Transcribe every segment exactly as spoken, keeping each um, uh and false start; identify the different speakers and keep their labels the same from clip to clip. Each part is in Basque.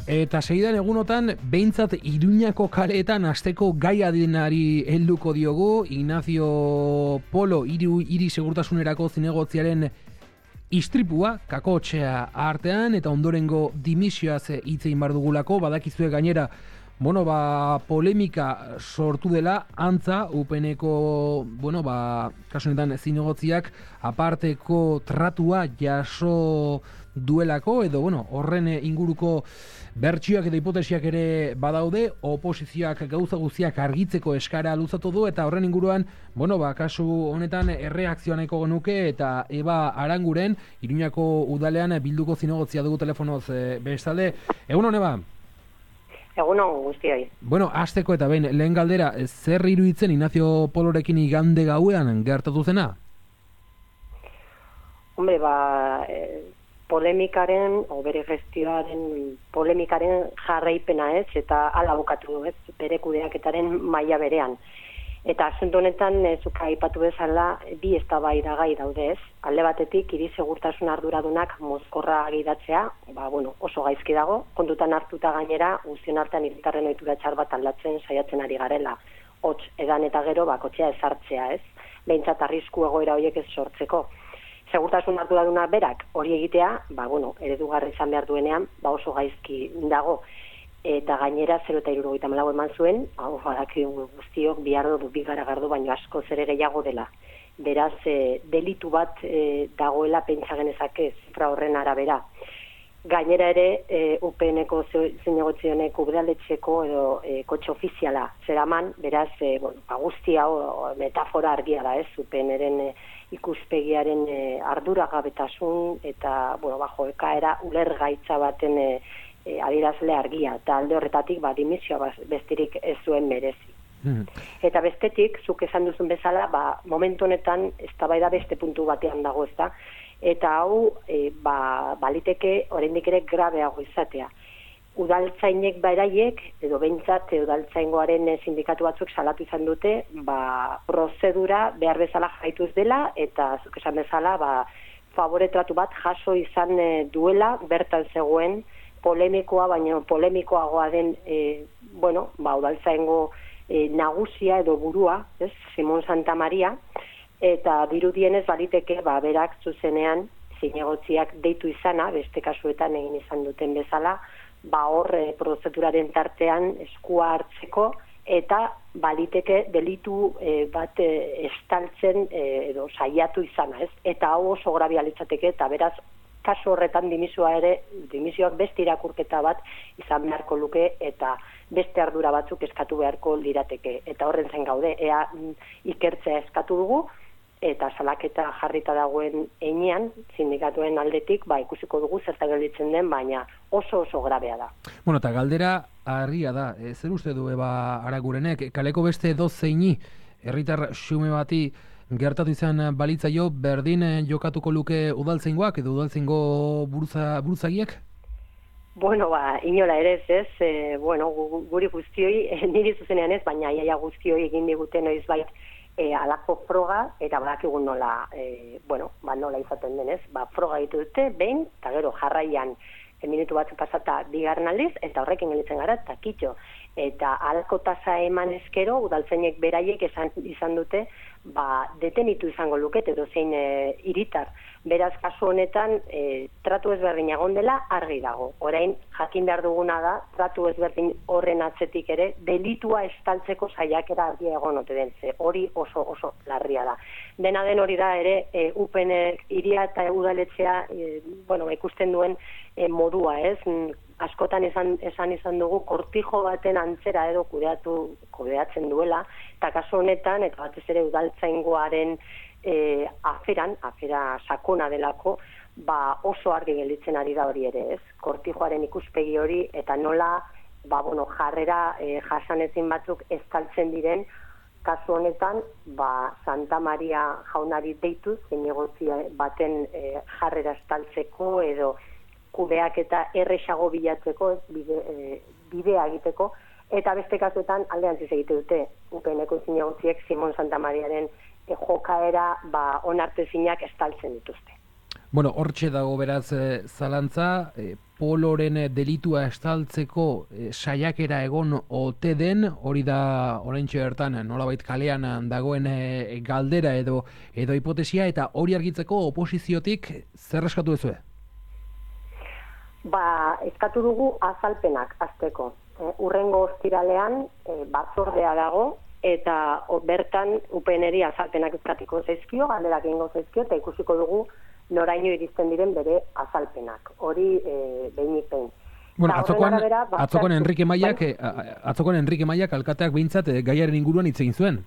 Speaker 1: Eta segidan egunotan, behintzat Iruñako kaleetan asteko gai adinari helduko diogu. Ignacio Polo, hiru hiri segurtasunerako zinegotziaren istripua, kakotxea artean, eta ondorengo dimisioaz hitzein bar dugulako, badakizue gainera, bueno, ba, polemika sortu dela, antza, U P N-eko, bueno, ba, kasu honetan zinegotziak aparteko tratua jaso duelako, edo, bueno, horren inguruko bertsioak eta hipotesiak ere badaude, oposizioak gauza guztiak argitzeko eskara luzatu du, eta horren inguruan, bueno, ba, kasu honetan erreakzioa nahiko genuke, eta Eba Aranguren, Iruñako udalean bilduko zinegotzia dugu telefonoz e, bestalde. Egun hone ba?
Speaker 2: Egun hon guztioi.
Speaker 1: Bueno, hasteko eta behin, lehen galdera, zer iruditzen Ignacio Polorekin igande gauean gertatu zena?
Speaker 2: Hombre, ba, eh, polemikaren, o bere gestioaren polemikaren jarraipena ez, eta ala bukatu du ez, bere kudeaketaren maila berean. Eta asunto honetan, zuka aipatu bezala, bi eztabaidagai daude ez. Alde batetik, hiri segurtasun arduradunak mozkorra gidatzea, ba, bueno, oso gaizki dago, kontutan hartuta gainera, guztion artean hiritarren ohitura txar bat aldatzen saiatzen ari garela. Hots, edan eta gero, ba, kotxea ezartzea ez, behintzat arrisku egoera horiek ez sortzeko. Segurtasun arduraduna berak hori egitea, ba, bueno, eredugarri izan behar duenean, ba, oso gaizki dago. Eta gainera zero eta hirurogeita hamalau eman zuen, hau badakigu guztiok bihardo du bigaragardo baino asko zer gehiago dela. Beraz, e, delitu bat e, dagoela pentsa genezake zifra horren arabera. Gainera ere, e, U P N-eko zinegotzionek udaletxeko edo e, kotxe ofiziala zeraman, beraz, e, bueno, guzti hau metafora argia da ez, U P N-eren e, ikuspegiaren e, arduragabetasun eta, bueno, bajo ekaera ulergaitza baten e, E, adierazle argia, eta alde horretatik ba, dimisioa besterik ez zuen merezi. Mm. Eta bestetik, zuk esan duzun bezala, ba, momentu honetan eztabaida beste puntu batean dago ez da, eta hau e, ba, baliteke oraindik ere grabeago izatea. Udaltzainek beraiek, edo behintzat udaltzaingoaren sindikatu batzuk salatu izan dute, ba, prozedura behar bezala jaituz dela, eta zuk esan bezala, ba, favoretratu bat jaso izan e, duela, bertan zegoen, polemikoa, baina polemikoagoa den, e, bueno, ba, udaltzaingo e, nagusia edo burua, ez, Simon Santamaria, eta dirudienez baliteke, ba, berak zuzenean, zinegotziak deitu izana, beste kasuetan egin izan duten bezala, ba, hor e, prozeduraren tartean eskua hartzeko, eta baliteke delitu e, bat e, estaltzen e, edo saiatu izana, ez, eta hau oso grabea litzateke, eta beraz, kasu horretan dimisioa ere, dimisioak beste irakurketa bat izan beharko luke eta beste ardura batzuk eskatu beharko lirateke. Eta horren zen gaude, ea ikertzea eskatu dugu, eta salaketa jarrita dagoen einean, sindikatuen aldetik, ba, ikusiko dugu zertan gelditzen den, baina oso oso grabea da.
Speaker 1: Bueno, eta galdera argia da, e, zer uste du Eba Arangurenek, kaleko beste dozeini, herritar xume bati, gertatu izan balitzaio, berdin jokatuko luke udaltzaingoak edo udaltzaingo buruza, buruzagiek?
Speaker 2: Bueno, ba, inola ere ez, ez, e, bueno, guri guztioi, niri zuzenean ez, baina iaia guztioi egin digute noiz bait e, alako froga, eta badakigun nola, e, bueno, ba, nola izaten denez, ba, froga ditu dute, behin, eta gero jarraian e, minutu batzu pasata bigarren aldiz, eta horrekin gelitzen gara, eta kitxo. Eta alko tasa eman eskero, udaltzainek beraiek esan izan dute, ba, detenitu izango lukete, edo zein e, hiritar. Beraz, kasu honetan, e, tratu ezberdin egon dela, argi dago. Orain, jakin behar duguna da, tratu ezberdin horren atzetik ere, delitua estaltzeko saiakera argia egon ote den, ze hori oso oso larria da. Dena den hori da ere, e, U P N hiria eta udaletzea, e, bueno, ikusten duen e, modua, ez? Askotan esan, esan izan dugu kortijo baten antzera edo kudeatu, kudeatzen duela, eta kasu honetan, eta batez ere udaltzaingoaren e, aferan, afera sakona delako, ba oso argi gelditzen ari da hori ere, ez? Kortijoaren ikuspegi hori, eta nola, ba, bueno, jarrera e, jasanezin batzuk estaltzen diren, kasu honetan, ba, Santa Maria jaunari deituz, zinegotzi baten e, jarrera estaltzeko edo kudeak eta erresago bilatzeko, bide, e, bidea egiteko, eta beste kasuetan aldean ziz egite dute, U P N-eko zinegotziek Simon Santamariaren e, jokaera ba, onartezinak estaltzen dituzte.
Speaker 1: Bueno, hortxe dago beraz e, zalantza, e, Poloren delitua estaltzeko e, saiakera egon ote den, hori da oraintxe bertan nolabait kalean dagoen e, galdera edo edo hipotesia, eta hori argitzeko oposiziotik zer eskatu duzue?
Speaker 2: Ba, eskatu dugu azalpenak azteko. E, urrengo ostiralean e, batzordea dago, eta o, bertan U P N-eri azalpenak eskatiko zaizkio, galderak egingo zaizkio, eta ikusiko dugu noraino iristen diren bere azalpenak. Hori e, behinik behin.
Speaker 1: Bueno, atzokoan, arabera, atzokoan Enrique Maiak, bai? atzokoan Enrique Maiak alkateak behintzat e, gaiaren inguruan hitz egin zuen.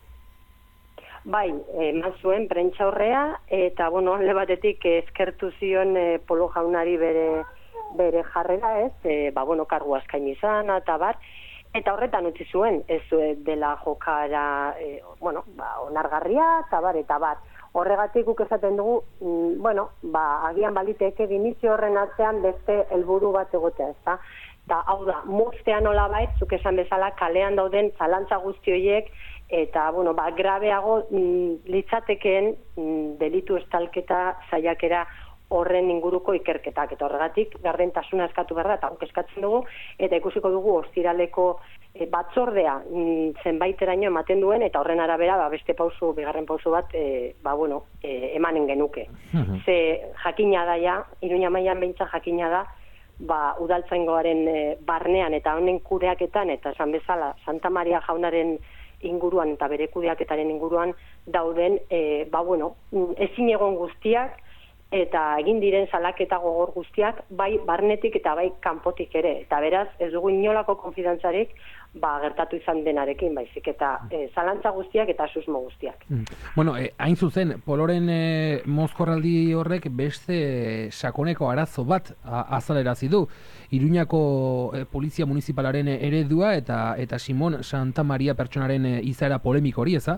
Speaker 2: Bai, eman zuen prentxaurrea, eta bueno, alde batetik eskertu zion e, Polo jaunari bere bere jarrera, ez, e, ba bueno, kargu askain izan eta bar, eta horretan utzi zuen, ez dela jokara, e, bueno, ba onargarria eta bar eta bar. Horregatik guk esaten dugu, mm, bueno, ba, agian baliteke ginizio horren atzean beste helburu bat egotea, ezta? Eta hau da, moztea nolabait, zuk esan bezala, kalean dauden zalantza guzti horiek, eta, bueno, ba, grabeago mm, litzatekeen mm, delitu estalketa saiakera horren inguruko ikerketak, eta horregatik gardentasuna eskatu behar da, eta guk eskatzen dugu, eta ikusiko dugu ostiraleko e, batzordea mm, zenbaiteraino ematen duen, eta horren arabera ba, beste pausu, bigarren pausu bat, e, ba, bueno, e, emanen genuke. Uh-huh. Ze jakina da ja, Iruña mailan beintza jakina da, ba, udaltzaingoaren e, barnean eta honen kudeaketan, eta esan bezala, Santa Maria jaunaren inguruan eta bere kudeaketaren inguruan dauden, e, ba, bueno, ezin egon guztiak, eta egin diren salaketa gogor guztiak, bai barnetik eta bai kanpotik ere. Eta beraz, ez dugu inolako konfidantzarik, ba, gertatu izan denarekin, baizik, eta e, zalantza guztiak eta susmo guztiak.
Speaker 1: Mm. Bueno, e, hain zuzen, Poloren e, mozkorraldi horrek beste sakoneko arazo bat azalerazi du. Iruñako e, polizia municipalaren eredua eta eta Simon Santa Maria pertsonaren e, izaera polemiko hori, eza?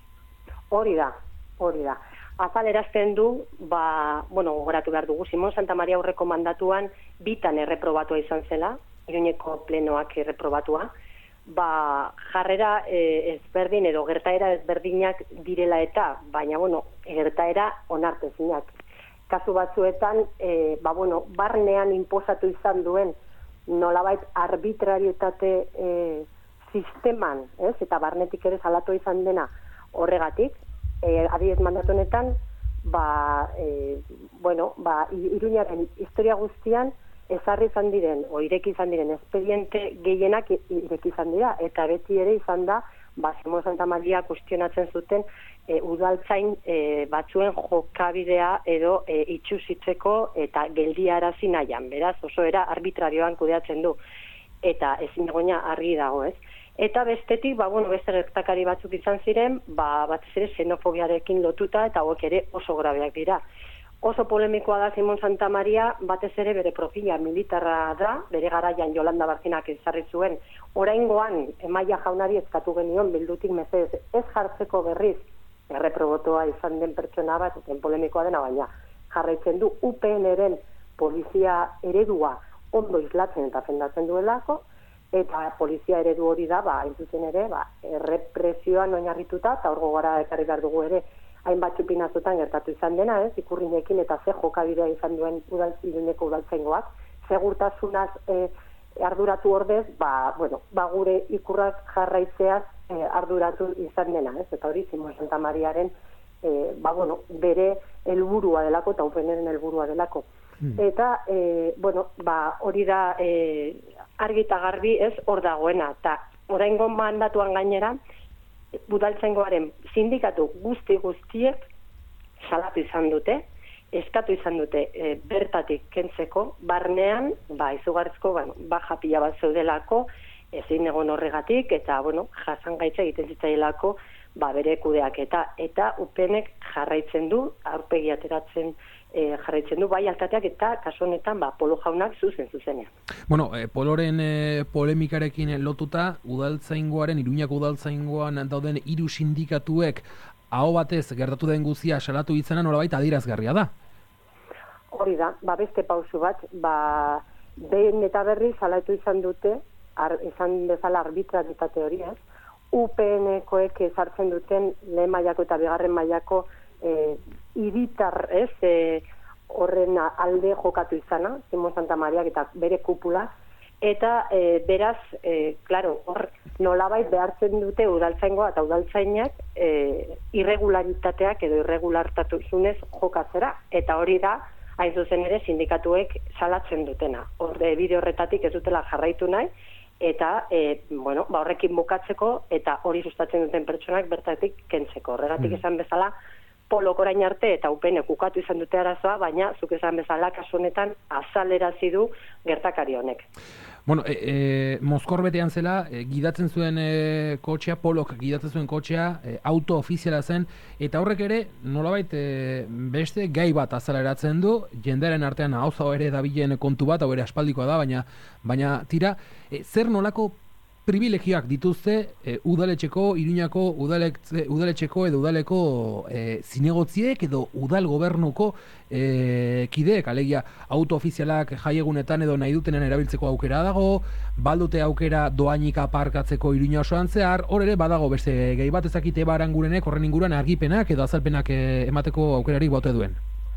Speaker 2: Hori da, hori da. Azalerazten du, ba, bueno, gogoratu behar dugu, Simon Santa Maria aurreko mandatuan bitan erreprobatua izan zela, Iruñeko plenoak erreprobatua, ba, jarrera e, ezberdin edo gertaera ezberdinak direla eta, baina, bueno, gertaera onartezinak. Kasu batzuetan, e, ba, bueno, barnean inposatu izan duen nolabait arbitrarietate e, sisteman, ez? Eta barnetik ere salatu izan dena horregatik, E, adibidez mandatu honetan, ba, e, bueno, ba, Iruñaren historia guztian ezarri izan diren, o ireki izan diren, espediente gehienak ireki izan dira, eta beti ere izan da, ba, Simon Santa Maria kustionatzen zuten e, udaltzain e, batzuen jokabidea edo e, itxusitzeko eta geldiarazi nahian, beraz, oso era arbitrarioan kudeatzen du, eta ezin egoina argi dago, ez? Eta bestetik, ba, bueno, beste gertakari batzuk izan ziren, ba, batez ere xenofobiarekin lotuta, eta hauek ere oso grabeak dira. Oso polemikoa da Simon Santa Maria, batez ere bere profila militarra da, bere garaian Jolanda Barzinak ezarri zuen. Oraingoan, Emaia jaunari eskatu genion, bildutik mesedez, ez jartzeko berriz, erreprobotoa izan den pertsona bat, eten polemikoa dena, baina jarraitzen du U P N-eren polizia eredua ondo islatzen eta fendatzen duelako, eta polizia eredu hori da, ba, hain zuzen ere, ba, errepresioan oinarrituta, eta hor gogora ekarri behar dugu ere, hainbat txupinazotan gertatu izan dena, ez, ikurrinekin eta ze jokabidea izan duen Iruneko udaltzaingoak, segurtasunaz e, arduratu ordez, ba, bueno, ba, gure ikurrak jarraitzeaz e, arduratu izan dena, ez, eta hori Simon Santa Mariaren, e, ba, bueno, bere helburua delako, eta U P N-eren helburua delako. Hmm. Eta, e, bueno, ba, hori da, e, argi eta garbi ez hor dagoena, eta oraingo mandatuan gainera, udaltzaingoaren sindikatu guzti guztiek salatu izan dute, eskatu izan dute e, bertatik kentzeko, barnean, ba, izugarrizko, bueno, baja pila bat zeudelako, ezin egon horregatik, eta, bueno, jasan gaitza egiten zitzaielako, ba, bere kudeak, eta, eta U P N-ek jarraitzen du, aurpegi ateratzen E, jarraitzen du bai alkateak eta kasu honetan ba, Polo jaunak zuzen zuzenean.
Speaker 1: Bueno, e, Poloren e, polemikarekin lotuta, udaltzaingoaren, Iruñako udaltzaingoan dauden hiru sindikatuek aho batez gertatu den guztia salatu izana nolabait adierazgarria da?
Speaker 2: Hori da, ba beste pausu bat, ba behin eta berri salatu izan dute, ar, izan bezala arbitraritate hori, ez? U P N-koek sartzen duten lehen mailako eta bigarren mailako e, hiritar, ez, e, horren alde jokatu izana, Simon Santamariak eta bere kupula, eta e, beraz, e, claro, hor nolabait behartzen dute udaltzaingoa eta udaltzainak e, irregularitateak edo irregulartasunez jokatzera, eta hori da, hain zuzen ere, sindikatuek salatzen dutena. Hor, e, bide horretatik ez dutela jarraitu nahi, eta e, bueno, ba, horrekin bukatzeko eta hori sustatzen duten pertsonak bertatik kentzeko. Horregatik esan bezala, Polok orain arte eta upenek ukatu izan dute arazoa, baina zuk esan bezala kasu honetan azalerazi du gertakari honek.
Speaker 1: Bueno, e, e, Mozkor betean zela, e, gidatzen zuen e, kotxea, Polok gidatzen zuen kotxea, e, auto ofiziala zen, eta horrek ere, nolabait, e, beste gai bat azaleratzen du, jendearen artean hau zau ere dabilen kontu bat, hau ere aspaldikoa da, baina, baina tira, e, zer nolako privilegioak dituzte e, udaletxeko, Iruñako udaletxe, udaletxeko edo udaleko e, zinegotziek edo udal gobernuko e, kideek, alegia auto ofizialak jaiegunetan edo nahi dutenen erabiltzeko aukera dago, baldute aukera doainik aparkatzeko Iruña osoan zehar, hor ere badago beste gehi bat ezakite barangurenek horren inguruan argipenak edo azalpenak e, emateko aukerarik bote duen.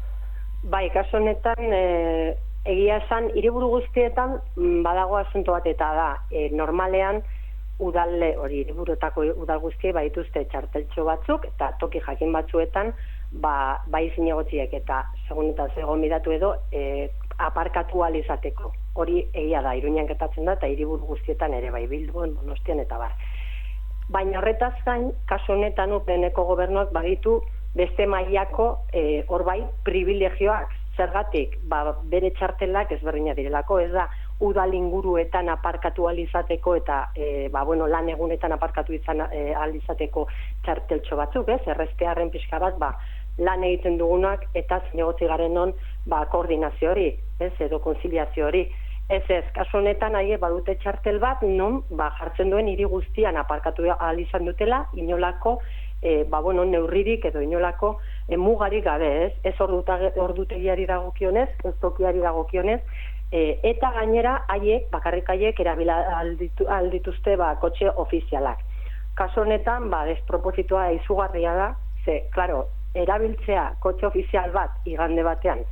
Speaker 2: Bai, kasu honetan e... egia esan, hiriburu guztietan badago asunto bat eta da, e, normalean udalde hori hiriburutako udal guztiek badituzte txarteltxo batzuk eta toki jakin batzuetan ba, bai zinegotziek eta segun eta zegoen midatu edo e, aparkatu ahal izateko. Hori egia da, Iruñan gertatzen da eta hiriburu guztietan ere bai Bilbon, Donostian eta bar. Baina horretaz gain, kasu honetan upeneko gobernuak baditu beste mailako e, hor bai privilegioak. Zergatik, ba, bere txartelak ezberdina direlako, ez da udal inguruetan aparkatu ahal izateko eta e, ba, bueno, lan egunetan aparkatu izan e, ahal izateko txarteltxo batzuk, ez? Erreztearen pixka bat, ba, lan egiten dugunak eta zinegotzi garen non ba, koordinazio hori, ez? Edo konziliazio hori. Ez ez, kasu honetan aie badute txartel bat, non ba, jartzen duen hiri guztian aparkatu ahal izan dutela, inolako E, ba, bueno, neurririk edo inolako e, mugarik gabe, ez? Ez ordutegiari dagokionez, ez tokiari dagokionez, e, eta gainera haiek, bakarrik haiek erabila alditu, aldituzte ba, kotxe ofizialak. Kasu honetan, ba, despropositoa izugarria da, ze, klaro, erabiltzea kotxe ofizial bat igande batean,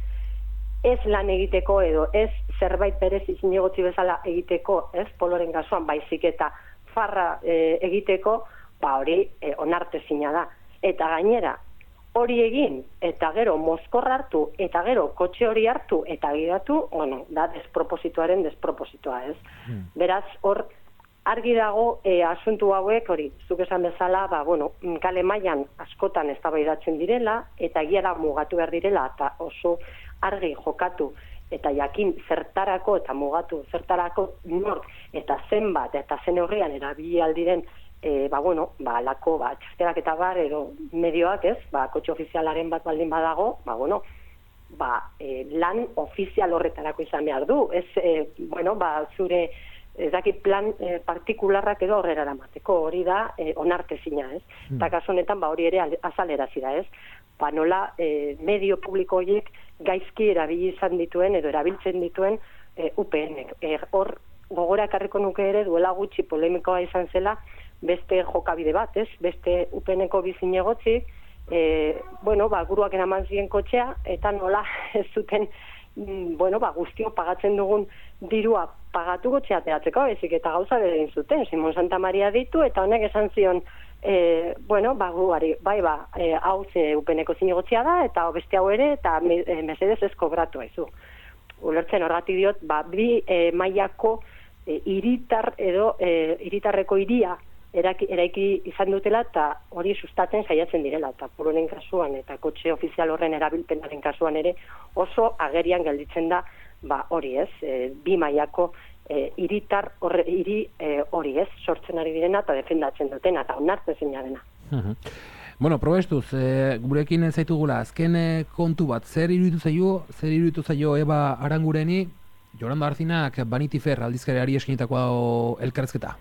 Speaker 2: ez lan egiteko edo ez zerbait berez zinegotzi bezala egiteko, ez, Poloren kasuan, baizik eta farra e, egiteko, ba hori e, onartezina da. Eta gainera, hori egin, eta gero Mozkor hartu, eta gero kotxe hori hartu, eta gidatu, bueno, da despropositoaren despropositoa, ez? Hmm. Beraz, hor, argi dago e, asuntu hauek, hori, zuk esan bezala, ba, bueno, kale mailan askotan eztabaidatzen direla, eta egiara mugatu behar direla, eta oso argi jokatu, eta jakin zertarako, eta mugatu zertarako nork, eta zenbat, eta zen horrean erabili aldiren, E, ba, bueno, ba, lako, ba, txartelak eta bar, edo medioak, ez, ba, kotxe ofizialaren bat baldin badago, ba, bueno, ba, e, lan ofizial horretarako izan behar du, ez, e, bueno, ba, zure, ez dakit plan e, partikularrak edo horrera eramateko, hori da, e, onartezina, ez, mm. eta kasu honetan, ba, hori ere azalerazi da, ez, ba, nola, e, medio publiko horiek gaizki erabili izan dituen, edo erabiltzen dituen e, U P N-ek. E, hor, gogora ekarriko nuke ere, duela gutxi polemikoa izan zela, beste jokabide bat, ez? Beste upeneko bizinegotzi, e, bueno, ba, guruak eraman ziren kotxea, eta nola ez zuten, mm, bueno, ba, guztio pagatzen dugun dirua pagatu kotxea teatzeko, ezik eta gauza berdin zuten, Simon Santamaria ditu, eta honek esan zion, e, bueno, ba, guari, bai, ba, e, hau ze upeneko zinegotzia da, eta beste hau ere, eta me, e, mesedez ez kobratu haizu. Ulertzen horgatik diot, ba, bi e, mailako e, iritar edo e, iritarreko iria, Eraki, eraiki izan dutela eta hori sustatzen saiatzen direla, eta Polonen kasuan eta kotxe ofizial horren erabilpenaren kasuan ere oso agerian gelditzen da ba, hori ez, e, bi mailako e, iritar horre, iri e, hori ez, sortzen ari direna eta defendatzen dutena eta onartezina dena.
Speaker 1: Uh-huh. Bueno, probestuz, e, gurekin zaitugula, azken e, kontu bat, zer iruditu zaio, zer iruditu zaio Eba Arangureni, Jolanda Arzinak Vanity Fair aldizkariari eskinetako elkarrezketa?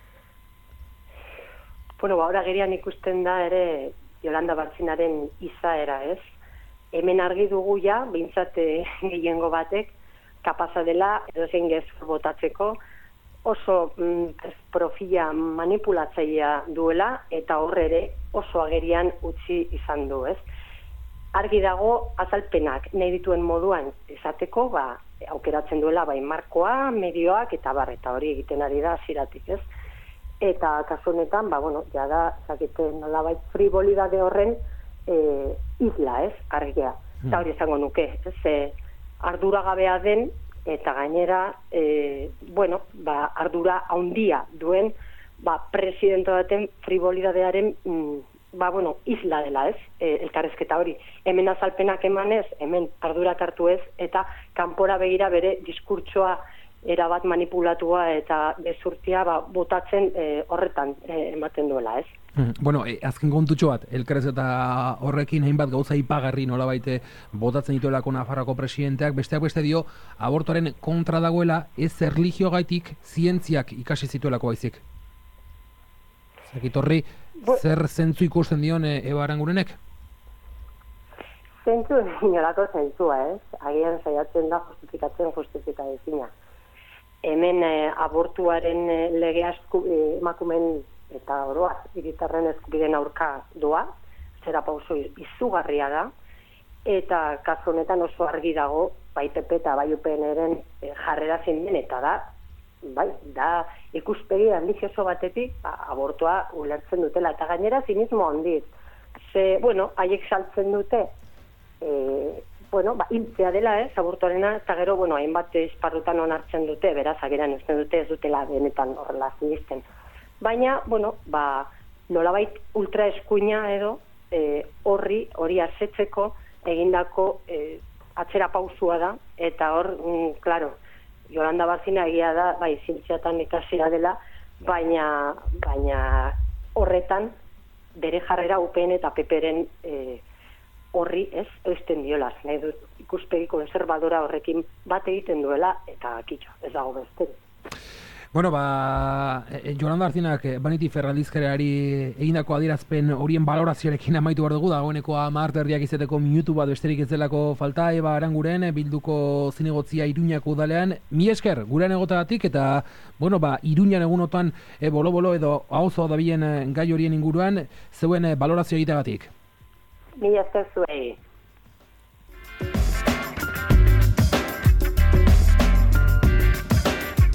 Speaker 2: Bueno, ba, ora gerian ikusten da ere Jolanda Bartzinaren izaera, ez? Hemen argi dugu ja, behintzat gehiengo batek, kapaza dela, edo zein gezur botatzeko, oso mm, profila manipulatzailea duela, eta horre ere oso agerian utzi izan du, ez? argi dago azalpenak nahi dituen moduan esateko, ba, aukeratzen duela bai markoa, medioak eta bar, eta hori egiten ari da hasieratik, ez? Eta kasu honetan, ba, bueno, ja da, zakete nolabait frivolidade horren e, isla, ez? Argia. Eta hori esango nuke, ez? E, arduragabea den, eta gainera, e, bueno, ba, ardura handia duen, ba, presidente baten frivolidadearen, mm, ba, bueno, isla dela, ez? E, elkarrezketa hori. Hemen azalpenak emanez, hemen ardurak hartu ez, eta kanpora begira bere diskurtsoa erabat manipulatua eta bezurtia ba, botatzen e, horretan e, ematen duela, ez?
Speaker 1: Mm, bueno, e, azken kontutxo bat, elkarrezketa horrekin hainbat gauza ipagarri nolabait botatzen dituelako Nafarroako presidenteak, besteak beste dio, abortoaren kontra dagoela, ez erlijiogaitik zientziak ikasi zituelako baizik. Zakit horri, zer zentzu ikusten dion e, Eba Arangurenek?
Speaker 2: Zentzu, inolako zentzua, ez? Agian saiatzen da justifikatzen justifika ezina. Hemen e, abortuaren e, legea esku, e, emakumen eta oroaz, hiritarren eskubideen aurka doa, zera pauso izugarria da, eta kasu honetan oso argi dago, bai P P eta bai U P N-ren e, jarrera zein den, eta da, bai, da ikuspegi erlijioso batetik ba, abortua ulertzen dutela, eta gainera zinismo handiz. Ze, bueno, haiek saltzen dute, e, bueno, ba, hiltzea dela, ez, abortuarena, eta gero, bueno, hainbat esparrutan onartzen dute, beraz, ageran ez dute ez dutela benetan horrela zinisten. Baina, bueno, ba, nolabait ultra eskuina edo, e, horri, hori asetzeko, egindako e, atzera pausua da, eta hor, mm, klaro, Yolanda Barzina egia da, bai, zientziatan ikasira dela, baina, baina horretan, bere jarrera U P N eta P P-ren e, horri ez, eusten diolaz, nahi dut ikuspegi konservadora horrekin bat egiten duela, eta kitxo, ez dago besterik.
Speaker 1: Bueno, ba, Yolanda Barzinak Vanity Fair aldizkariari egindako adierazpen horien balorazioarekin amaitu behar dugu, dagoeneko hamar erdiak izeteko minutu bat besterik ez delako falta. Eba Aranguren Bilduko zinegotzia Iruñako udalean. Mi esker, gurean egotagatik, eta, bueno, ba, Iruñan egunotan e, bolo-bolo edo auzo dabilen gai horien inguruan, zeuen balorazio egitegatik.
Speaker 2: Mi esker zuei.